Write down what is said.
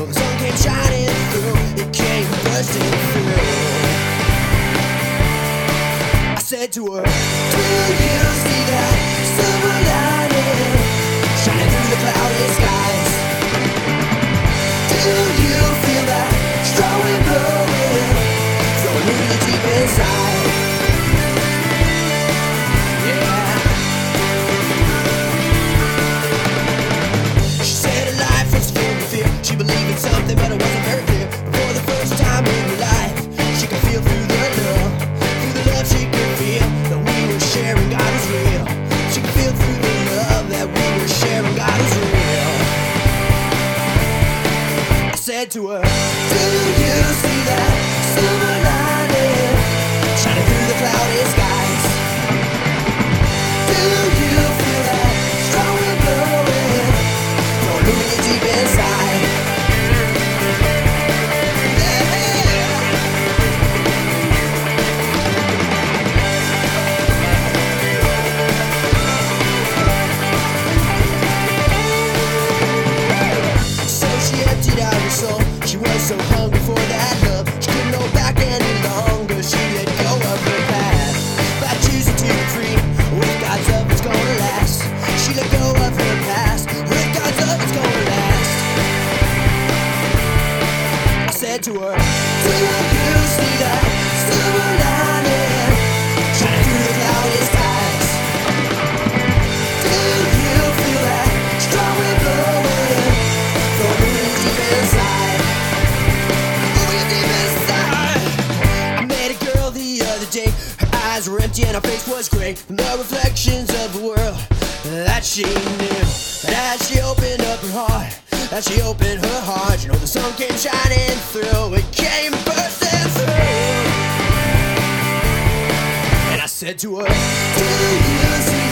know the sun came shining through, it came bursting through. I said to her, do you see that silver lining shining through the cloudy skies? Do you feel that strong wind blowing, flowing really deep inside? Yeah. She said her life was filled with fear. She believed in something, but it wasn't very clear. For the first time in her life, she could feel through the love. Through the love she could feel that we were sharing, God is real. She could feel through the love that we were sharing, God is real. I said to her, do you see that silver lining shining through the cloudy skies? Do you feel that strong wind blowing, flowing really deep inside? So she emptied out her soul. She was so hungry for that love. She couldn't hold back any longer. She let go of her past by choosing to be free. With God's love, it's gonna last. She let go of her past. With God's love, it's gonna last. I said to her, do you see that silver lining shining through the cloudy skies? Do you feel that strong wind blowing, flowing really deep inside? Really deep inside. I met a girl the other day. Her eyes were empty and her face was gray from the reflections of the world that she knew. But as she opened up her heart, as she opened her heart, you know the sun came shining through, it came bursting through. And I said to her, do you see